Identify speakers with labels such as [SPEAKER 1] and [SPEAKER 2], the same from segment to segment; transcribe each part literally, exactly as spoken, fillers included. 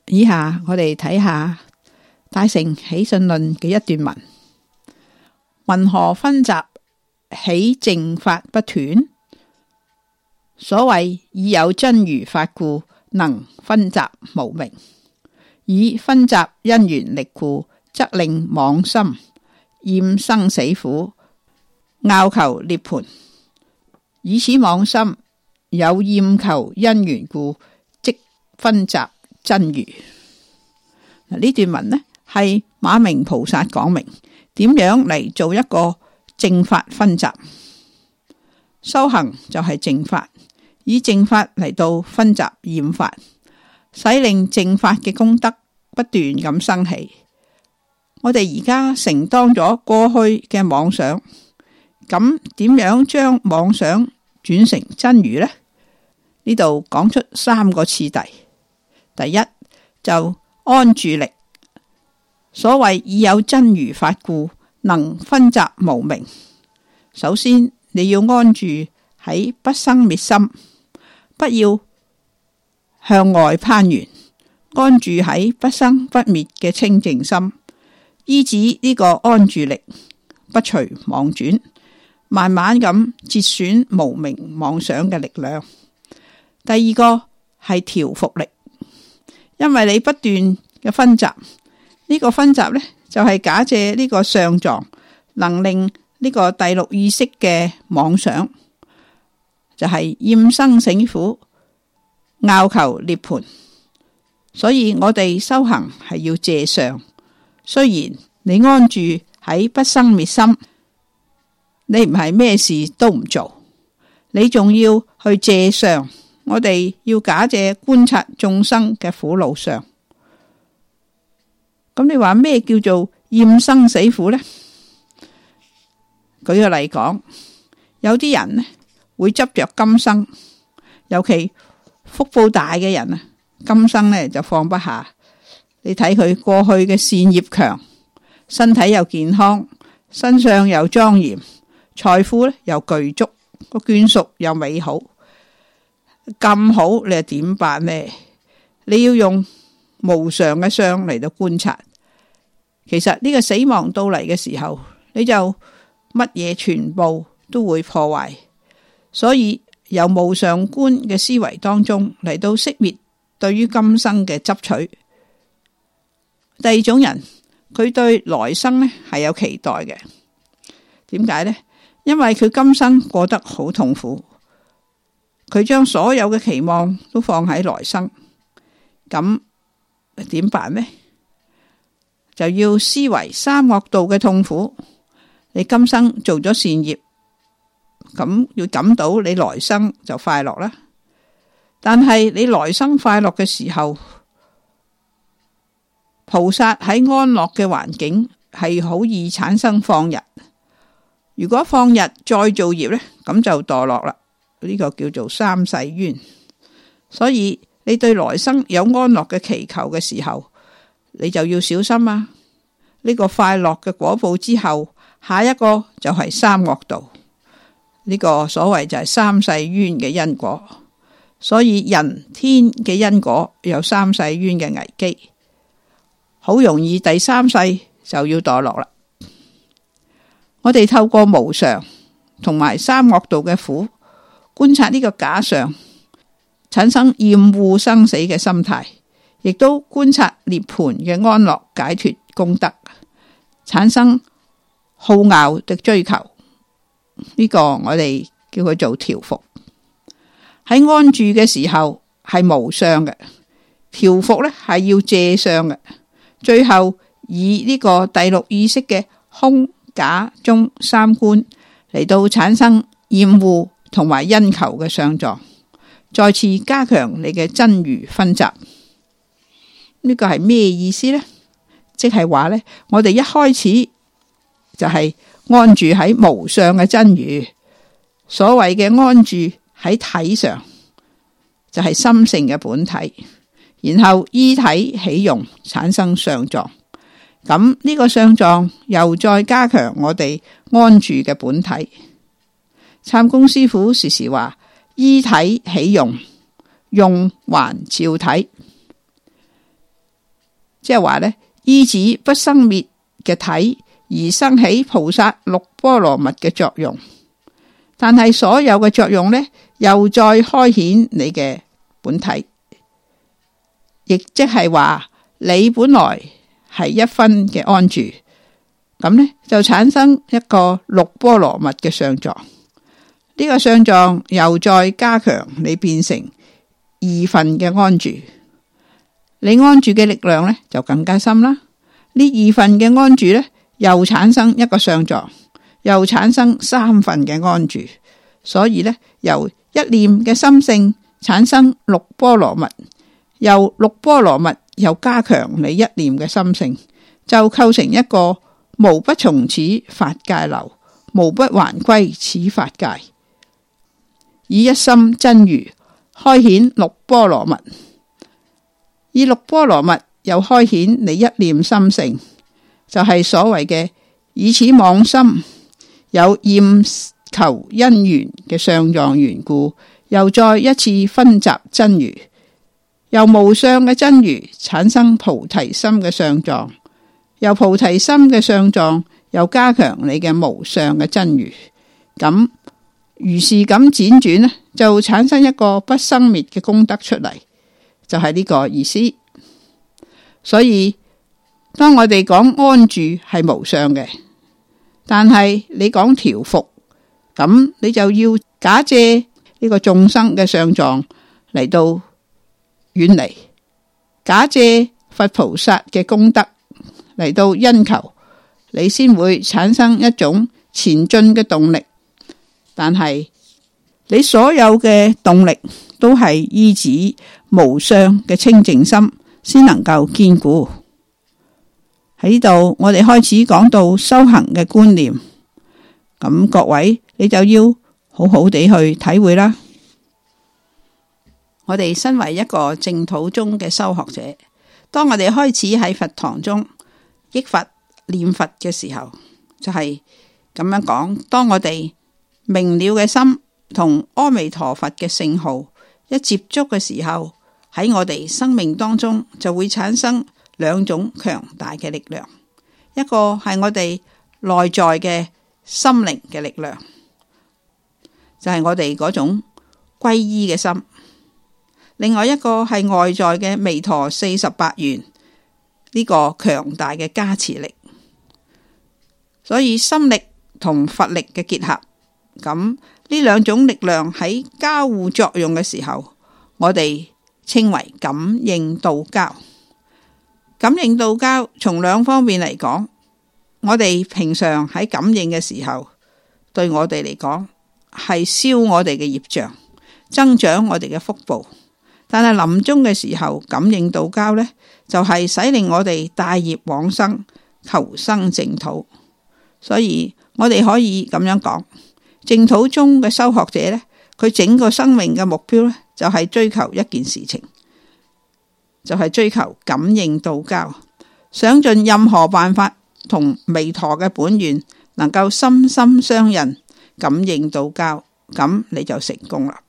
[SPEAKER 1] 以下我哋睇下大乘起信論嘅一段文：云何分集起正法不斷？所謂已有真如法故，能分集無明；以分集因緣力故，則令妄心厭生死苦，拗求涅槃。以此妄心有厭求因緣故，即分集真如。嗱，呢段文呢係馬鳴菩薩講明點樣嚟做一個正法分集。修行就係正法，以正法嚟到分集厭法，使令正法嘅功德不斷咁生起。我哋而家承當咗過去嘅妄想，咁點樣將妄想轉成真如呢？呢度講出三個次第。第一就安住力，所謂已有真如法故，能分集無明。首先你要安住喺不生滅心，不要向外攀緣，安住喺不生不滅嘅清淨心，依止呢個安住力，不隨妄轉，慢慢咁節選無明妄想嘅力量。第二個係調伏力，因為你不斷嘅分集，呢、這個分集呢，就係、是、假借呢個相狀，能令呢個第六意識嘅妄想，就係、是、厭生死苦，拗求涅槃。所以我哋修行係要借相，雖然你安住喺不生滅心，你唔係咩事都唔做，你仲要去借相。我哋要假借觀察眾生嘅苦惱相。咁你話咩叫做厭生死苦呢？舉個例講，有啲人呢會執着今生，尤其福報大嘅人啊，今生呢就放不下。你睇佢過去嘅善業強，身體又健康，身上又莊嚴，財富呢又具足，個眷屬又美好。咁好，你又點辦呢？你要用無常嘅相嚟到觀察。其實呢個死亡到嚟嘅時候，你就乜嘢全部都會破壞。所以由無常觀嘅思維當中嚟到熄滅對於今生嘅執取。第二種人，佢對來生呢係有期待嘅。點解呢？因為佢今生過得好痛苦。佢將所有嘅期望都放喺來生，咁點辦呢？就要思維三惡道嘅痛苦。你今生做咗善業，咁要感到你來生就快樂啦。但係你來生快樂嘅時候，菩薩喺安樂嘅環境係好易產生放逸。如果放逸再造業呢，咁就墮落啦。呢個叫做三世冤。所以你對來生有安樂嘅祈求嘅時候，你就要小心啊！呢個快樂嘅果報之後，下一個就係三惡道。呢個所謂就係三世冤嘅因果。所以人天嘅因果有三世冤嘅危機，好容易第三世就要墮落啦。我哋透過無常同埋三惡道嘅苦，觀察呢個假相，產生厭惡生死嘅心態，亦都觀察涅槃嘅安樂解脫功德，產生好拗的追求。呢、這個我哋叫佢做調伏。喺安住嘅時候係無相嘅，調伏呢係要借相嘅。最後以呢個第六意識嘅空假中三觀嚟到產生厭惡同埋因求嘅相狀，再次加強你嘅真如分集。呢個係咩意思呢？即係話呢，我哋一開始就係安住喺無相嘅真如。所謂嘅安住喺體上，就係心性嘅本體，然後依體起用，產生相狀。咁呢個相狀又再加強我哋安住嘅本體。參公師父時時話：依體起用，用還照體。 即係話呢，依止不生滅嘅體而生起菩薩六波羅蜜嘅作用，但係所有嘅作用呢，又再開顯你嘅本體，亦即係話你本來係一分嘅安住，咁呢就產生一個六波羅蜜嘅相狀。呢個相狀又再加強你變成二分嘅安住，你安住嘅力量呢就更加深啦。呢二分嘅安住呢，又產生一個相狀，又產生三分嘅安住，所以呢，由一念嘅心性產生六波羅蜜，由六波羅蜜又加強你一念嘅心性，就構成一個無不從此法界流，無不還歸此法界，以一心真如開顯六波羅蜜，以六波羅蜜又開顯你一念心性，就係、是、所謂嘅以此妄心有厭求因緣嘅相狀緣故，又再一次分集真如，由無相嘅真如產生菩提心嘅相狀，由菩提心嘅相狀又加強你嘅無相嘅真如，咁如是咁輾轉呢，就產生一個不生滅嘅功德出嚟，就係、是、呢個意思。所以當我哋講安住係無相嘅，但係你講調伏，咁你就要假借呢個眾生嘅相狀嚟到遠離，假借佛菩薩嘅功德嚟到因求，你先會產生一種前進嘅動力。但係你所有嘅動力都係依止無相嘅清淨心，先能夠堅固。喺呢度我哋開始講到修行嘅觀念，咁各位你就要好好地去體會啦。我哋身為一個淨土中嘅修學者，當我哋開始喺佛堂中憶佛念佛嘅時候，就係咁樣講，當我哋明了嘅心同阿彌陀佛嘅聖號一接觸嘅時候，喺我哋生命當中就會產生兩種強大嘅力量，一個係我哋內在嘅心靈嘅力量，就係我哋嗰種皈依嘅心；另外一個係外在嘅彌陀四十八願呢個強大嘅加持力。所以心力同佛力嘅結合，咁呢兩種力量喺交互作用嘅時候，我哋稱為感應道交。感應道交從兩方面嚟講，我哋平常喺感應嘅時候，對我哋嚟講係消我哋嘅業障，增長我哋嘅福報。但係臨終嘅時候，感應道交呢，就係使令我哋帶業往生，求生淨土。所以我哋可以咁樣講，淨土中嘅修學者呢，佢整個生命嘅目標呢，就係追求一件事情，就係追求感應道交，想盡任何辦法同彌陀嘅本願能夠心心相印，感應道交，咁你就成功啦。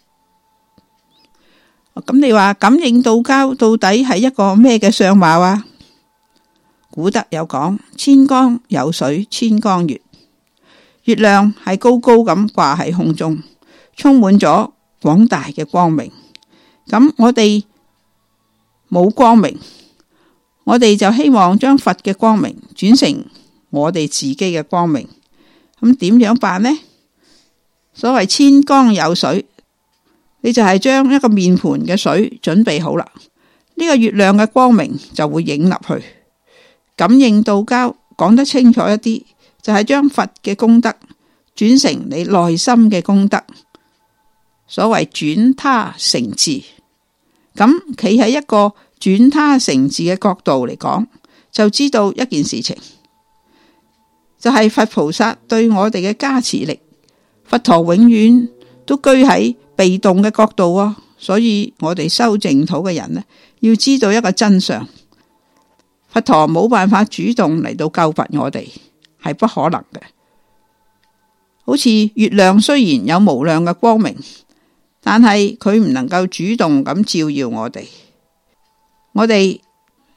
[SPEAKER 1] 咁你話感應道交到底係一個咩嘅相貌啊？古德有講，千光有水千光月，月亮係高高咁掛喺空中，充滿咗廣大嘅光明。咁我哋冇光明，我哋就希望將佛嘅光明轉成我哋自己嘅光明。咁點樣辦呢？所謂千光有水，你就係將一個面盤嘅水準備好啦，呢個月亮嘅光明就會影入去。感應道交講得清楚一啲，就係將佛嘅功德轉成你內心嘅功德，所謂轉他成自。咁企喺一個轉他成自嘅角度嚟講，就知道一件事情，就係佛菩薩對我哋嘅加持力。佛陀永遠都居喺被動嘅角度啊，所以我哋修淨土嘅人呢，要知道一個真相。佛陀冇辦法主動嚟到救拔我哋，係不可能嘅。好似月亮雖然有無量嘅光明，但係佢唔能夠主動咁照耀我哋。我哋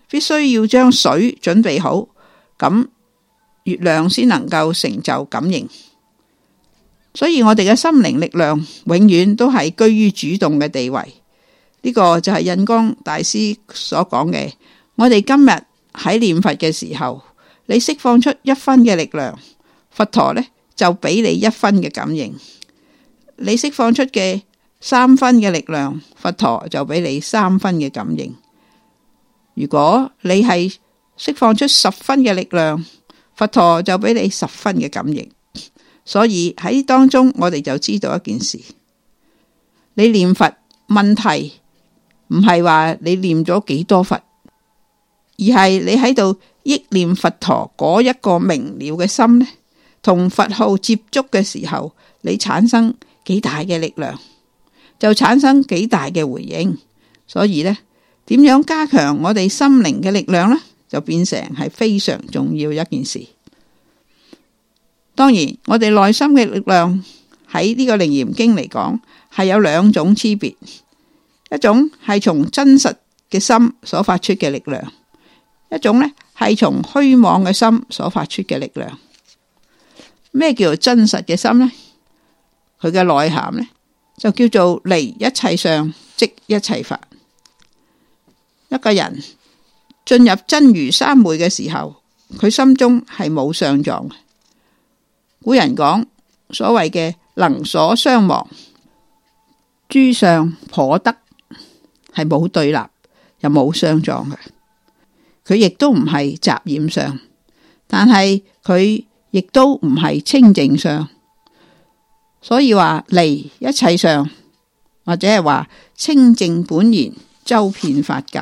[SPEAKER 1] 必須要將水準備好，咁月亮先能夠成就感應。所以我哋嘅心靈力量永遠都係居於主動嘅地位。呢、這個就係印光大師所講嘅。我哋今日喺念佛嘅時候，你釋放出一分嘅力量，佛陀呢就俾你一分嘅感應。你釋放出嘅三分嘅力量，佛陀就俾你三分嘅感應。如果你係釋放出十分嘅力量，佛陀就俾你十分嘅感應。所以喺當中，我哋就知道一件事：你念佛問題唔係話你念咗幾多佛，而係你喺度憶念佛陀嗰一個明了嘅心呢，同佛號接觸嘅時候，你產生幾大嘅力量，就產生幾大嘅回應。所以呢，點樣加強我哋心靈嘅力量呢，就變成係非常重要一件事。當然，我哋內心嘅力量喺呢個楞嚴經嚟講係有兩種差別，一種係從真實嘅心所發出嘅力量，一種呢係從虛妄嘅心所發出嘅力量。咩叫做真實嘅心呢？佢嘅內涵呢，就叫做離一切相，即一切法。一個人進入真如三昧嘅時候，佢心中係冇相狀嘅。古人講所謂嘅能所相忘，諸相頗得，係冇對立又冇相狀嘅。佢亦都唔係雜染相，但係佢亦都唔係清淨相。所以話離一切相，或者係話清淨本然，周遍法界。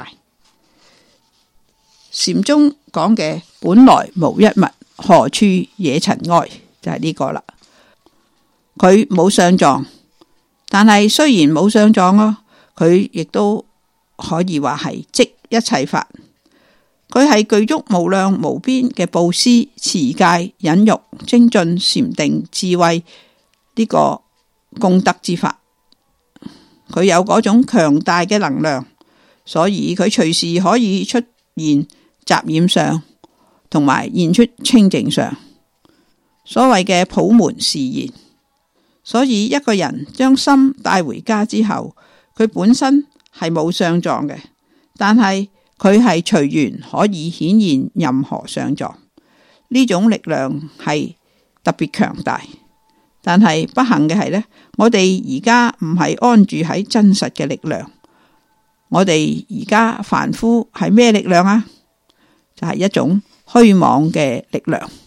[SPEAKER 1] 禪宗講嘅本來無一物，何處惹塵埃，就係呢個啦。佢冇相狀，但係雖然冇相狀咯，佢亦都可以話係即一切法。佢係具足無量無邊嘅布施、持戒、忍辱、精進、禪定、智慧呢個功德之法。佢有嗰種強大嘅能量，所以佢隨時可以出現雜染相，同埋現出清淨相。所謂嘅普門示現。所以一個人將心帶回家之後，佢本身係冇相狀嘅，但係佢係隨緣可以顯現任何相狀。呢種力量係特別強大。但係不幸嘅係呢，我哋而家唔係安住喺真實嘅力量，我哋而家凡夫係咩力量啊？就係一種虛妄嘅力量。